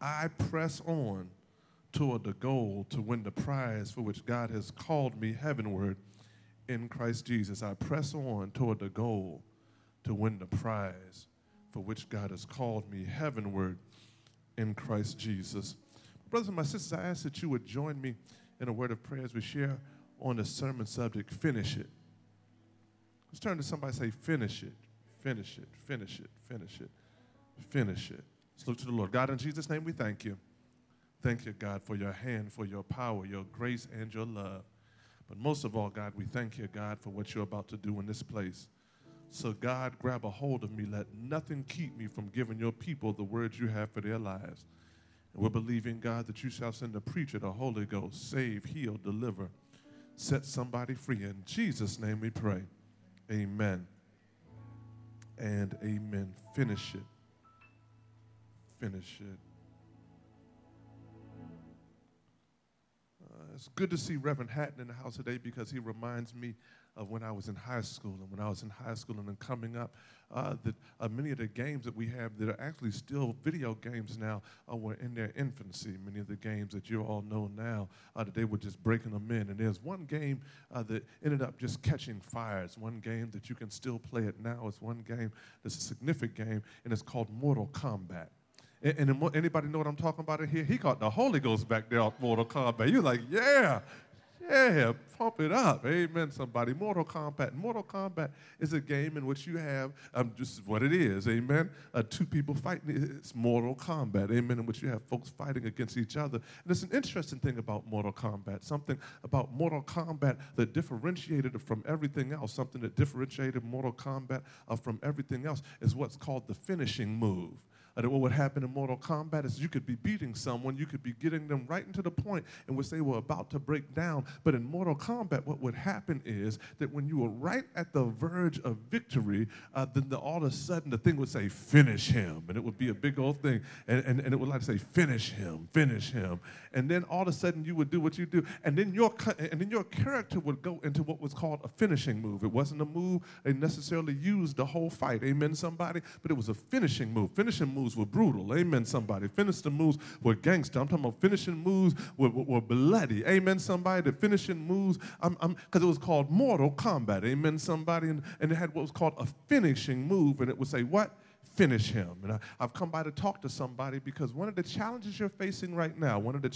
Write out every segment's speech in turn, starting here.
I press on toward the goal to win the prize for which God has called me heavenward in Christ Jesus. I press on toward the goal to win the prize for which God has called me heavenward in Christ Jesus. Brothers and my sisters, I ask that you would join me in a word of prayer as we share on the sermon subject, finish it. Let's turn to somebody and say, finish it, finish it, finish it, finish it, finish it. Let's look to the Lord. God, in Jesus' name, we thank you. Thank you, God, for your hand, for your power, your grace, and your love. But most of all, God, we thank you, God, for what you're about to do in this place. So, God, grab a hold of me. Let nothing keep me from giving your people the words you have for their lives. And we're believing, God, that you shall send the preacher, the Holy Ghost, save, heal, deliver, set somebody free. In Jesus' name we pray. Amen and amen. Finish it. Finish it. It's good to see Reverend Hatton in the house today because he reminds me of when I was in high school. And when I was in high school and then coming up, that many of the games that we have that are actually still video games now were in their infancy. Many of the games that you all know now, that they were just breaking them in. And there's one game that ended up just catching fire. It's one game that you can still play it now. It's one game that's a significant game, and it's called Mortal Kombat. And anybody know what I'm talking about in here? He caught the Holy Ghost back there on Mortal Kombat. You're like, yeah, pump it up. Amen, somebody. Mortal Kombat. Mortal Kombat is a game in which you have, just what it is, amen, two people fighting. It's Mortal Kombat, amen, in which you have folks fighting against each other. And there's an interesting thing about Mortal Kombat, something about Mortal Kombat that differentiated it from everything else, something that differentiated Mortal Kombat from everything else is what's called the finishing move. What would happen in Mortal Kombat is you could be beating someone, you could be getting them right into the point in which they were about to break down. But in Mortal Kombat, what would happen is that when you were right at the verge of victory, then all of a sudden the thing would say, finish him. And it would be a big old thing. And it would like to say, finish him, finish him. And then all of a sudden you would do what you do. And then your character would go into what was called a finishing move. It wasn't a move they necessarily used the whole fight. Amen, somebody? But it was a finishing move. Finishing moves were brutal. Amen, somebody. Finishing moves were gangster. I'm talking about finishing moves were bloody. Amen, somebody. The finishing moves, because it was called Mortal Kombat. Amen, somebody. And it had what was called a finishing move, and it would say, what? Finish him. And I've come by to talk to somebody because one of the challenges you're facing right now,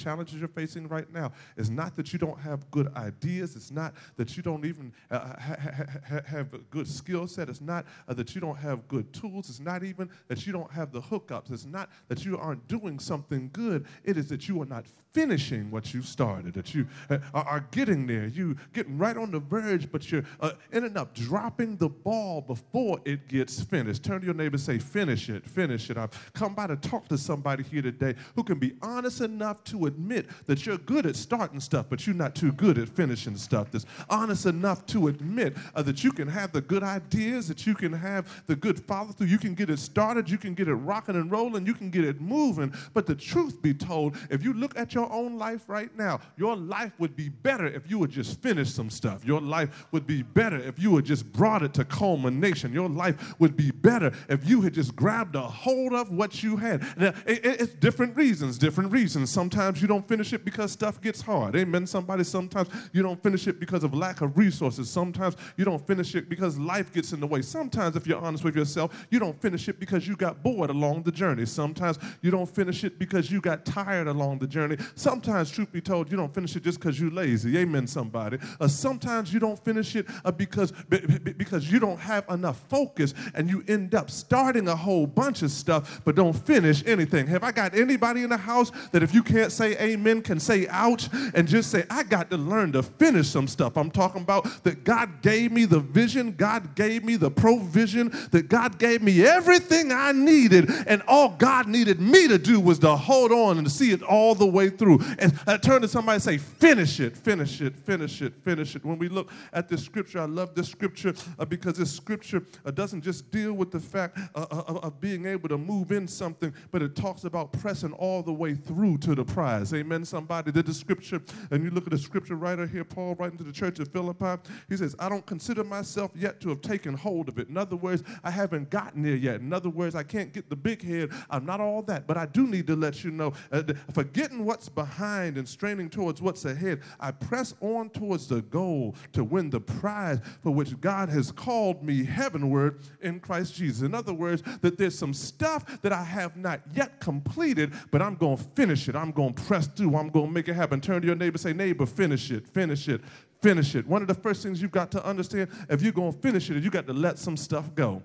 is not that you don't have good ideas. It's not that you don't even have a good skill set. It's not that you don't have good tools. It's not even that you don't have the hookups. It's not that you aren't doing something good. It is that you are not finishing what you started, that you are getting there. You getting right on the verge, but you're ending up dropping the ball before it gets finished. Turn to your neighbor and say, finish it, finish it. I've come by to talk to somebody here today who can be honest enough to admit that you're good at starting stuff, but you're not too good at finishing stuff. That's honest enough to admit that you can have the good ideas, that you can have the good follow-through. You can get it started, you can get it rocking and rolling, you can get it moving. But the truth be told, if you look at your own life right now, your life would be better if you would just finish some stuff. Your life would be better if you had just brought it to culmination. Your life would be better if you had just grabbed a hold of what you had. Now, it's different reasons. Sometimes you don't finish it because stuff gets hard. Amen, somebody. Sometimes you don't finish it because of lack of resources. Sometimes you don't finish it because life gets in the way. Sometimes, if you're honest with yourself, you don't finish it because you got bored along the journey. Sometimes you don't finish it because you got tired along the journey. Sometimes, truth be told, you don't finish it just because you're lazy. Amen, somebody. Sometimes you don't finish it because you don't have enough focus and you end up starting a whole bunch of stuff but don't finish anything. Have I got anybody in the house that if you can't say amen can say ouch and just say, I got to learn to finish some stuff? I'm talking about that God gave me the vision, God gave me the provision, that God gave me everything I needed, and all God needed me to do was to hold on and to see it all the way through. And I turn to somebody and say, finish it, finish it, finish it, finish it. When we look at this scripture, I love this scripture because this scripture doesn't just deal with the fact of being able to move in something, but it talks about pressing all the way through to the prize. Amen, somebody. Did the scripture, and you look at the scripture writer here, Paul writing to the church of Philippi, he says, I don't consider myself yet to have taken hold of it. In other words, I haven't gotten there yet. In other words, I can't get the big head. I'm not all that, but I do need to let you know, forgetting what's behind and straining towards what's ahead, I press on towards the goal to win the prize for which God has called me heavenward in Christ Jesus. In other words, that there's some stuff that I have not yet completed, but I'm going to finish it. I'm going to press through. I'm going to make it happen. Turn to your neighbor and say, neighbor, finish it, finish it, finish it. One of the first things you've got to understand, if you're going to finish it, is you got to let some stuff go.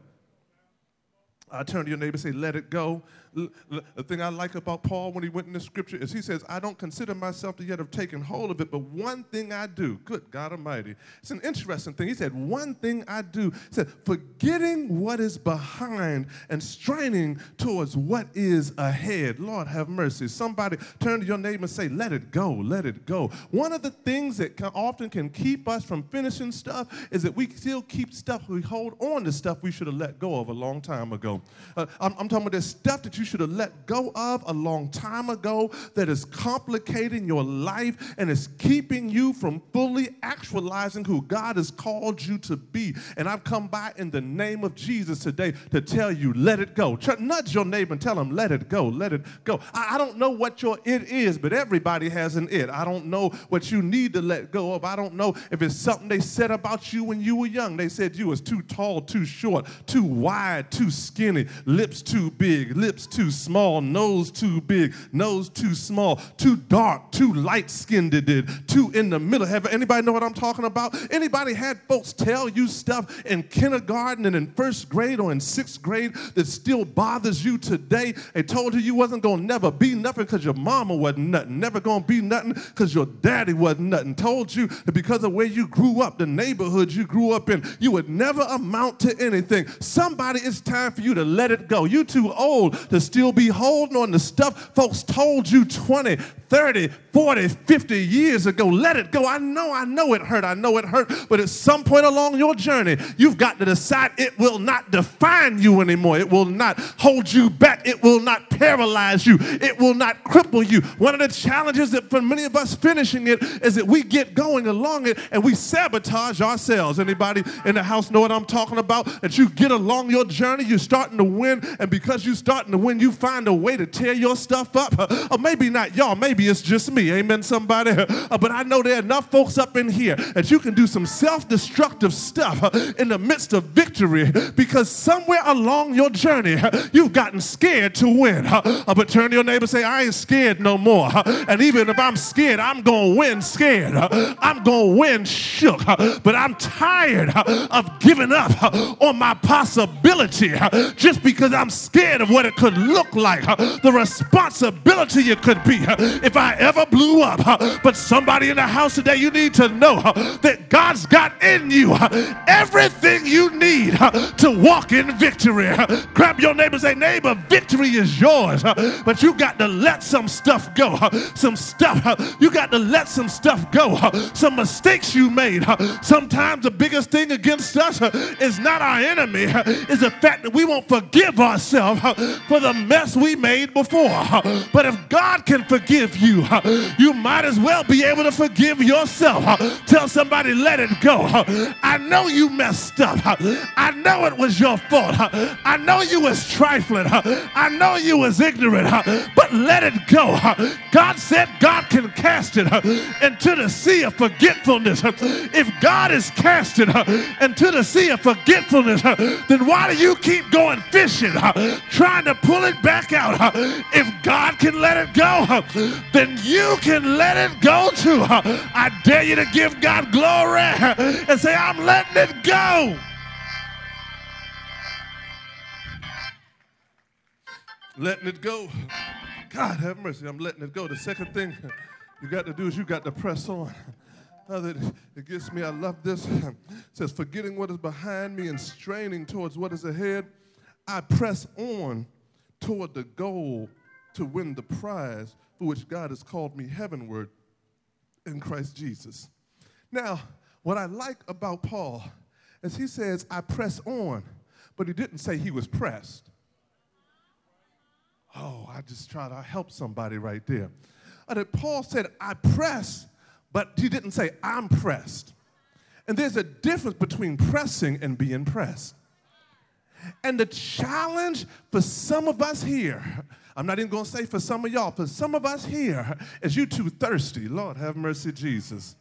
I turn to your neighbor and say, let it go. The thing I like about Paul when he went in the scripture is he says, I don't consider myself to yet have taken hold of it, but one thing I do. Good God Almighty. It's an interesting thing. He said, one thing I do. He said, forgetting what is behind and straining towards what is ahead. Lord have mercy. Somebody turn to your neighbor and say, let it go, let it go. One of the things that often can keep us from finishing stuff is that we still keep stuff, we hold on to stuff we should have let go of a long time ago. I'm talking about this stuff that you should have let go of a long time ago that is complicating your life and is keeping you from fully actualizing who God has called you to be. And I've come by in the name of Jesus today to tell you, let it go. Nudge your neighbor and tell him, let it go, let it go. I don't know what your it is, but everybody has an it. I don't know what you need to let go of. I don't know if it's something they said about you when you were young. They said you was too tall, too short, too wide, too skinny, lips too big, lips too small, nose too big, nose too small, too dark, too light-skinned, too in the middle. Have anybody know what I'm talking about? Anybody had folks tell you stuff in kindergarten and in first grade or in sixth grade that still bothers you today? They told you wasn't going to never be nothing because your mama wasn't nothing, never going to be nothing because your daddy wasn't nothing. Told you that because of where you grew up, the neighborhood you grew up in, you would never amount to anything. Somebody, it's time for you to let it go. You too old to still be holding on to stuff folks told you 20, 30, 40, 50 years ago. Let it go. I know it hurt, but at some point along your journey, you've got to decide it will not define you anymore. It will not hold you back. It will not paralyze you. It will not cripple you. One of the challenges that for many of us finishing it is that we get going along it and we sabotage ourselves. Anybody in the house know what I'm talking about? That you get along your journey, you're starting to win, and because you're starting to win, you find a way to tear your stuff up. Or maybe not y'all, maybe it's just me. Amen, somebody. But I know there are enough folks up in here that you can do some self-destructive stuff in the midst of victory because somewhere along your journey, you've gotten scared to win. But turn to your neighbor and say, I ain't scared no more. And even if I'm scared, I'm going to win scared. I'm going to win shook. But I'm tired of giving up on my possibility just because I'm scared of what it could look like, the responsibility it could be if I ever blew up. But somebody in the house today, you need to know that God's got in you everything you need to walk in victory. Grab your neighbor and say, neighbor, victory is yours. But you got to let some stuff go. Some stuff, you got to let some stuff go. Some mistakes you made. Sometimes the biggest thing against us is not our enemy, is the fact that we won't forgive ourselves for the mess we made before. But if God can forgive you, you might as well be able to forgive yourself. Tell somebody, let it go. I know you messed up. I know it was your fault. I know you was trifling. I know you was ignorant, but let it go. God said God can cast it into the sea of forgetfulness. If God is casting into the sea of forgetfulness, then why do you keep going fishing, trying to pull it back out? If God can let it go, then you can let it go too. I dare you to give God glory and say, I'm letting it go. Letting it go. God have mercy, I'm letting it go. The second thing you got to do is you got to press on. It gets me, I love this. It says, forgetting what is behind me and straining towards what is ahead, I press on toward the goal to win the prize for which God has called me heavenward in Christ Jesus. Now, what I like about Paul is he says, I press on, but he didn't say he was pressed. Oh, I just try to help somebody right there. That Paul said, I press, but he didn't say, I'm pressed. And there's a difference between pressing and being pressed. And the challenge for some of us here, I'm not even going to say for some of y'all, for some of us here, is you too thirsty. Lord, have mercy, Jesus.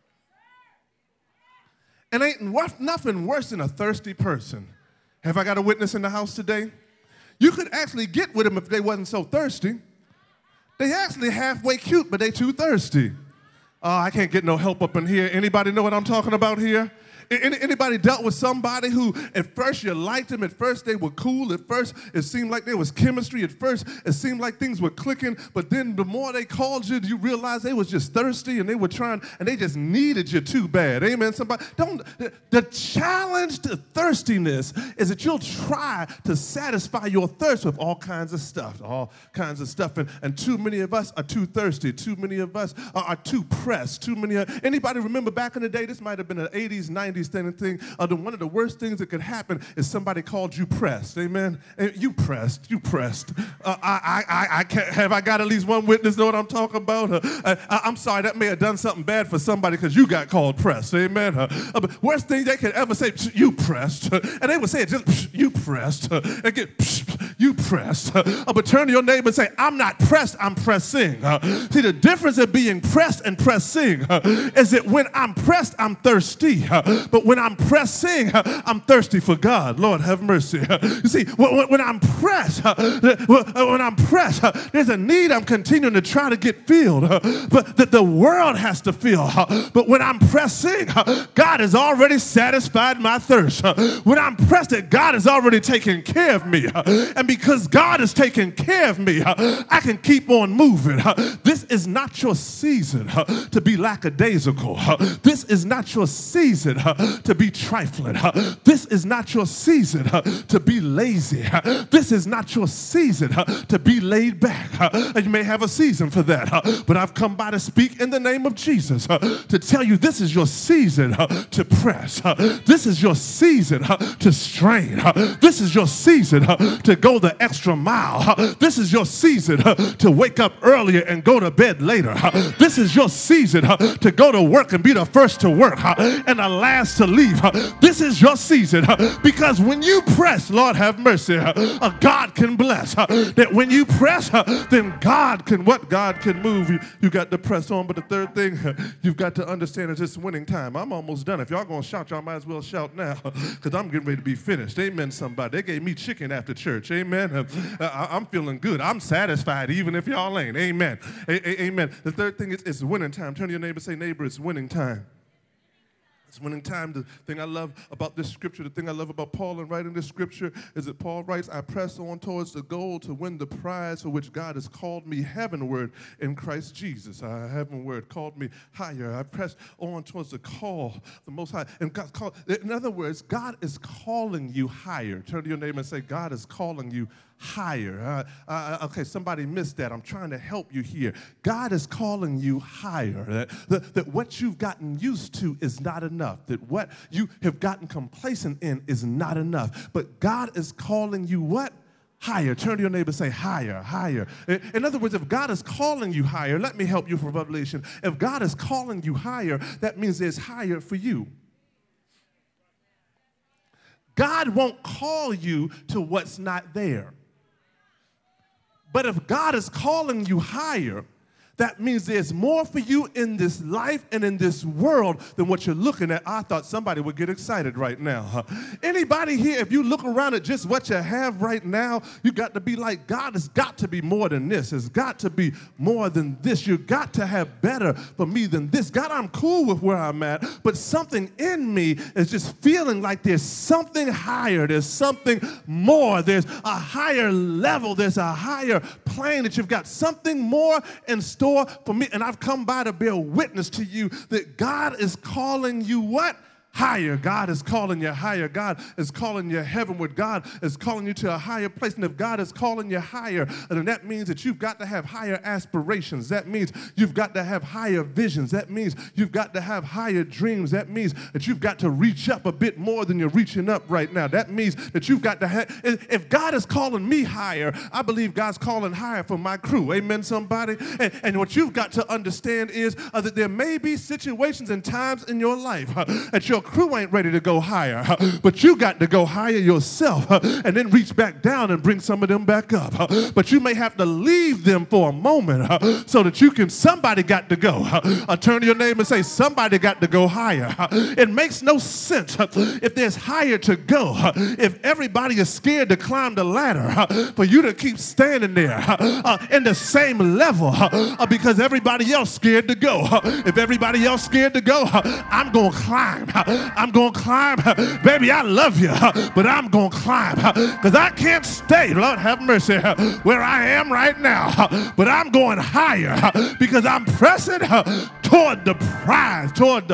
And ain't nothing worse than a thirsty person. Have I got a witness in the house today? You could actually get with them if they wasn't so thirsty. They actually halfway cute, but they too thirsty. Oh, I can't get no help up in here. Anybody know what I'm talking about here? Anybody dealt with somebody who at first you liked them, at first they were cool, at first it seemed like there was chemistry, at first it seemed like things were clicking, but then the more they called you, you realized they was just thirsty and they were trying, and they just needed you too bad. Amen, somebody? The challenge to thirstiness is that you'll try to satisfy your thirst with all kinds of stuff, and too many of us are too thirsty, too many of us are too pressed, anybody remember back in the day, this might have been an 80s, 90s thing, one of the worst things that could happen is somebody called you pressed. Amen? You pressed. I can't, have I got at least one witness know what I'm talking about? I'm sorry, that may have done something bad for somebody because you got called pressed. Amen? But worst thing they could ever say, you pressed. And they would say it just, you pressed. And get, you pressed. But turn to your neighbor and say, I'm not pressed, I'm pressing. See, the difference of being pressed and pressing is that when I'm pressed, I'm thirsty. But when I'm pressing, I'm thirsty for God. Lord, have mercy. You see, when I'm pressed, there's a need I'm continuing to try to get filled, but that the world has to fill. But when I'm pressing, God has already satisfied my thirst. When I'm pressed, God has already taken care of me. And because God has taken care of me, I can keep on moving. This is not your season to be lackadaisical. This is not your season to be trifling. This is not your season to be lazy. This is not your season to be laid back. You may have a season for that, but I've come by to speak in the name of Jesus to tell you this is your season to press. This is your season to strain. This is your season to go the extra mile. This is your season to wake up earlier and go to bed later. This is your season to go to work and be the first to work and the last to leave. This is your season because when you press, Lord have mercy, God can bless. That when you press, then God can move. You got to press on. But the third thing you've got to understand is it's winning time. I'm almost done. If y'all gonna shout, y'all might as well shout now because I'm getting ready to be finished. Amen, somebody. They gave me chicken after church. Amen. I'm feeling good. I'm satisfied even if y'all ain't. Amen. Amen. The third thing is it's winning time. Turn to your neighbor and say, neighbor, it's winning time. It's winning time. The thing I love about this scripture, the thing I love about Paul in writing this scripture is that Paul writes, I press on towards the goal to win the prize for which God has called me heavenward in Christ Jesus. Heavenward called me higher. I press on towards the call, the Most High. And God's called, in other words, God is calling you higher. Turn to your neighbor and say, God is calling you higher. Okay, somebody missed that. I'm trying to help you here. God is calling you higher. That what you've gotten used to is not enough. That what you have gotten complacent in is not enough. But God is calling you what? Higher. Turn to your neighbor and say higher, higher. In other words, if God is calling you higher, let me help you for Revelation. If God is calling you higher, that means there's higher for you. God won't call you to what's not there. But if God is calling you higher, that means there's more for you in this life and in this world than what you're looking at. I thought somebody would get excited right now. Anybody here, if you look around at just what you have right now, you got to be like, God has got to be more than this. It's got to be more than this. You got to have better for me than this. God, I'm cool with where I'm at, but something in me is just feeling like there's something higher. There's something more. There's a higher level. There's a higher plane that you've got something more in store for me, and I've come by to bear witness to you that God is calling you what? higher. God is calling you higher. God is calling you heavenward. God is calling you to a higher place. And if God is calling you higher, then that means that you've got to have higher aspirations. That means you've got to have higher visions. That means you've got to have higher dreams. That means that you've got to reach up a bit more than you're reaching up right now. That means that you've got to have, if God is calling me higher, I believe God's calling higher for my crew. Amen, somebody? And what you've got to understand is that there may be situations and times in your life that your crew ain't ready to go higher, but you got to go higher yourself and then reach back down and bring some of them back up. But you may have to leave them for a moment so that you can, somebody got to go. Turn to your neighbor and say, somebody got to go higher. It makes no sense if there's higher to go, if everybody is scared to climb the ladder, for you to keep standing there in the same level because everybody else scared to go. If everybody else scared to go, I'm going to climb. I'm going to climb. Baby, I love you, but I'm going to climb because I can't stay, Lord have mercy, where I am right now, but I'm going higher because I'm pressing toward the prize,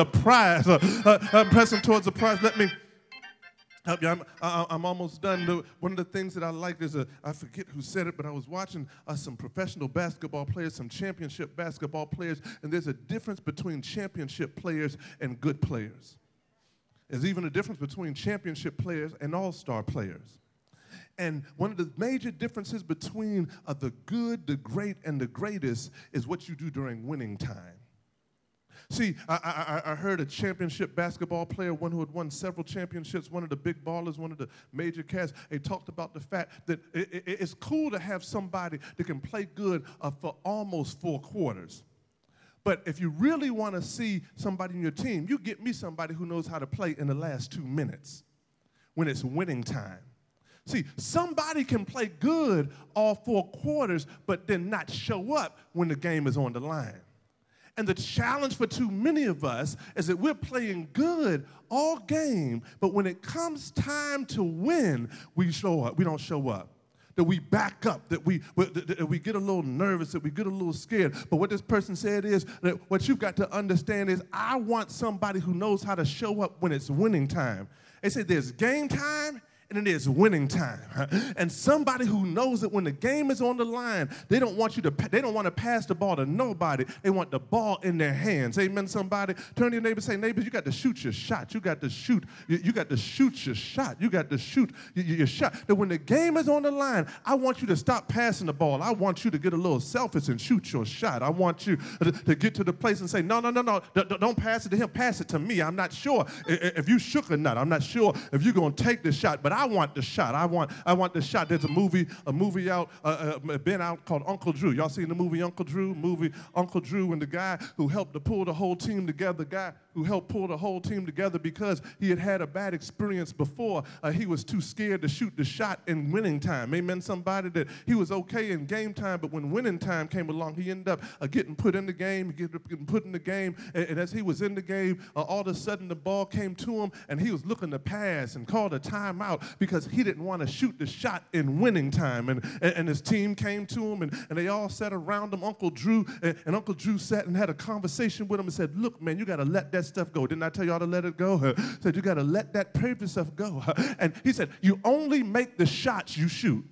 I'm pressing towards the prize. Let me help you. I'm almost done. One of the things that I like is, I forget who said it, but I was watching some professional basketball players, some championship basketball players, and there's a difference between championship players and good players. There's even a difference between championship players and all-star players. And one of the major differences between the good, the great, and the greatest is what you do during winning time. See, I heard a championship basketball player, one who had won several championships, one of the big ballers, one of the major cats. They talked about the fact that it's cool to have somebody that can play good for almost 4 quarters. But if you really want to see somebody in your team, you get me somebody who knows how to play in the last 2 minutes when it's winning time. See, somebody can play good all 4 quarters, but then not show up when the game is on the line. And the challenge for too many of us is that we're playing good all game, but when it comes time to win, we don't show up. That we back up, that we get a little nervous, that we get a little scared. But what this person said is that what you've got to understand is I want somebody who knows how to show up when it's winning time. They said there's game time and then there's winning time. And somebody who knows that when the game is on the line, they don't want to pass the ball to nobody. They want the ball in their hands. Amen, somebody? Turn to your neighbor and say, neighbor, you got to shoot your shot. You got to shoot. You got to shoot your shot. You got to shoot your shot. That when the game is on the line, I want you to stop passing the ball. I want you to get a little selfish and shoot your shot. I want you to get to the place and say, no, don't pass it to him. Pass it to me. I'm not sure if you shook or not. I'm not sure if you're going to take the shot, but I want the shot. I want the shot. There's a movie out, been out called Uncle Drew. Y'all seen the movie Uncle Drew? Uncle Drew, and the guy who helped to pull the whole team together, because he had a bad experience before. He was too scared to shoot the shot in winning time. Amen, somebody? That he was okay in game time, but when winning time came along, he ended up getting put in the game, and as he was in the game, all of a sudden the ball came to him, and he was looking to pass and called a timeout because he didn't want to shoot the shot in winning time. And his team came to him, and they all sat around him, Uncle Drew, and Uncle Drew sat and had a conversation with him and said, look, man, you got to let that stuff go. Didn't I tell y'all to let it go? Said, you got to let that previous stuff go. And he said, you only make the shots you shoot.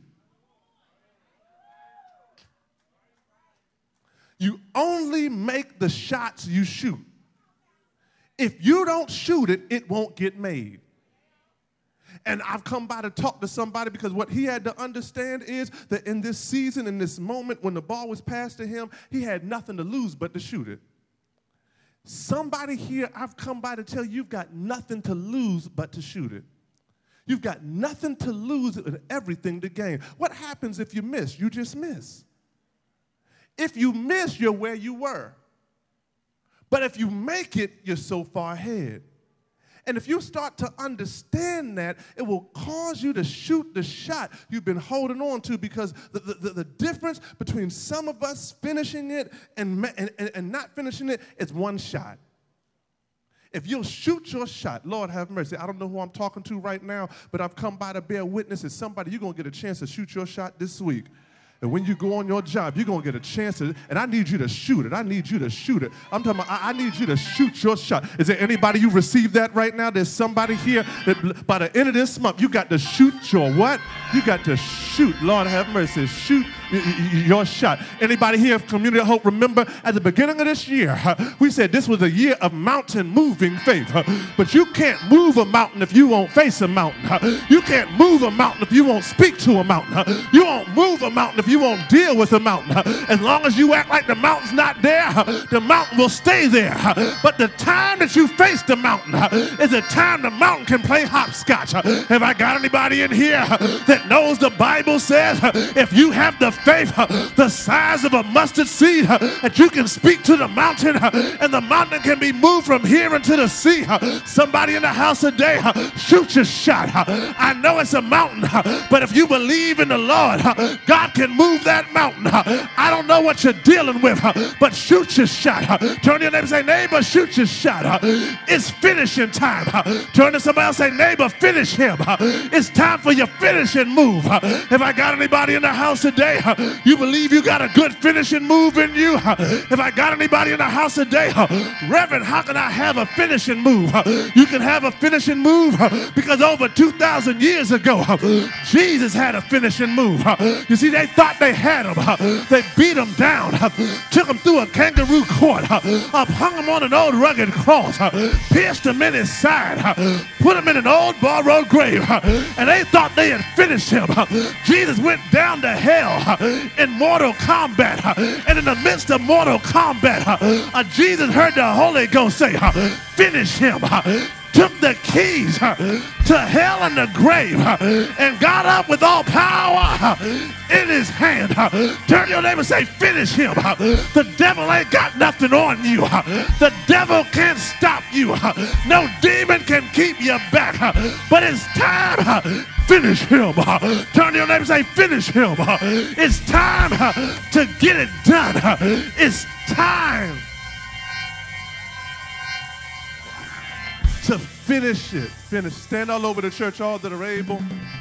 You only make the shots you shoot. If you don't shoot it, it won't get made. And I've come by to talk to somebody because what he had to understand is that in this season, in this moment, when the ball was passed to him, he had nothing to lose but to shoot it. Somebody here, I've come by to tell you, you've got nothing to lose but to shoot it. You've got nothing to lose and everything to gain. What happens if you miss? You just miss. If you miss, you're where you were. But if you make it, you're so far ahead. And if you start to understand that, it will cause you to shoot the shot you've been holding on to, because the difference between some of us finishing it and not finishing it is one shot. If you'll shoot your shot, Lord have mercy. I don't know who I'm talking to right now, but I've come by to bear witness as somebody, you're going to get a chance to shoot your shot this week. And when you go on your job, you're going to get a chance to, and I need you to shoot it. I need you to shoot it. I'm talking about, I need you to shoot your shot. Is there anybody you received that right now? There's somebody here that by the end of this month, you got to shoot your what? You got to shoot. Lord have mercy. Shoot your shot. Anybody here of Community of Hope, remember at the beginning of this year, we said this was a year of mountain moving faith. But you can't move a mountain if you won't face a mountain. You can't move a mountain if you won't speak to a mountain. You won't move a mountain if you won't deal with a mountain. As long as you act like the mountain's not there, the mountain will stay there. But the time that you face the mountain is the time the mountain can play hopscotch. Have I got anybody in here that knows the Bible says if you have the faith the size of a mustard seed that you can speak to the mountain and the mountain can be moved from here into the sea? Somebody in the house today, shoot your shot. I know it's a mountain, but if you believe in the Lord, God can move that mountain. I don't know what you're dealing with, but shoot your shot. Turn to your neighbor and say, neighbor, shoot your shot. It's finishing time. Turn to somebody else and say, neighbor, finish him. It's time for your finishing move. If I got anybody in the house today, you believe you got a good finishing move in you? If I got anybody in the house today, Reverend, how can I have a finishing move? You can have a finishing move because over 2,000 years ago, Jesus had a finishing move. You see, they thought they had him. They beat him down, took him through a kangaroo court, hung him on an old rugged cross, pierced him in his side, put him in an old borrowed grave, and they thought they had finished him. Jesus went down to hell in mortal combat, and in the midst of mortal combat, Jesus heard the Holy Ghost say, finish him. Took the keys to hell and the grave and got up with all power in his hand. Turn to your neighbor and say, finish him. The devil ain't got nothing on you. The devil can't stop you. No demon can keep you back. But it's time. Finish him. Turn to your neighbor and say, finish him. It's time to get it done. It's time to finish it. Finish. Stand all over the church, all that are able.